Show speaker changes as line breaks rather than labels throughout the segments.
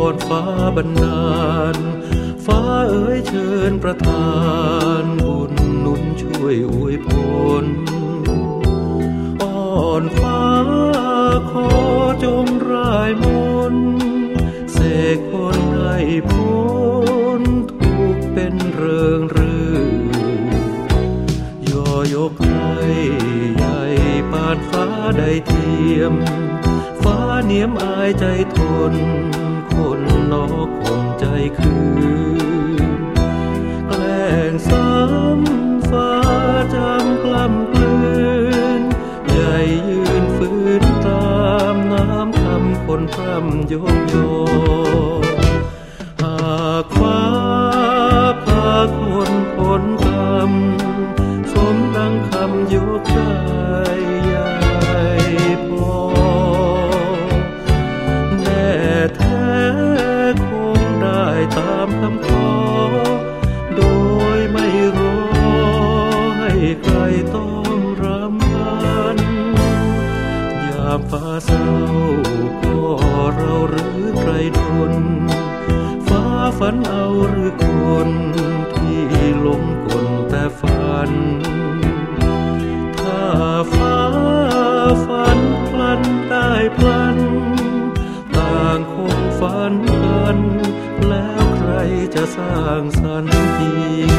อนฟ้าบันดาลฟ้าเอ๋ยเชิญประทานบุญหนุนช่วยอวยพรอ่อนฟ้าขอจงร่ายมนต์เสกคนให้พ้นทุกข์เป็นเริงรื่อยกให้ใหญ่ปานฟ้าได้เทียมฟ้าเนียมอายใจทนคนนอกคนใจคืนแกล้งซ้ำฟ้าจำกล้ำกลืนใหญ่ยืนฝืนตามน้ำคำคนพร่ำยกยอหากฟ้าพาคนพ้นกรรมสมดังคำยกใจใหญ่พอแน่แท้คงได้ตามคำขอโดยไม่รอให้ใครต้องรำพันยามฟ้าเศร้าก็เราหรือใครดลฟ้าฝันเอาหรือคนที่หลงกลแต่ฝันถ้าฟ้าฝันพลันได้พลันต่างคงฝันกันแล้วใครจะสร้างสรรค์จริง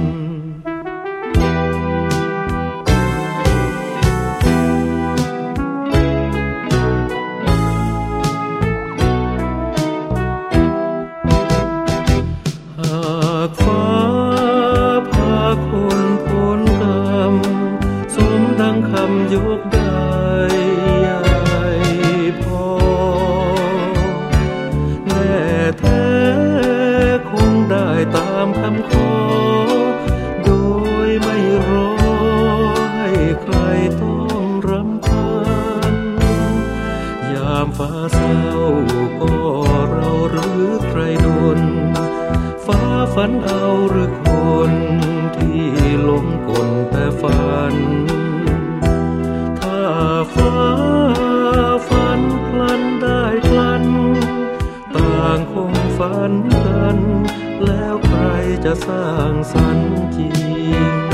หากฟ้าพาคนพ้นกรรมสมดังคำยกได้ใหญ่พอแน่แท้คงได้ตามคำขอโดยไม่รอให้ใครต้องรำพันยามฟ้าเศร้าก็เราหรือใครดลฟ้าฝันเอาหรือคนที่หลงกลแต่ฝันถ้าฟ้าฝันพลันได้พลันต่างคงฝันกันแล้วใครจะสร้างสรรค์จริง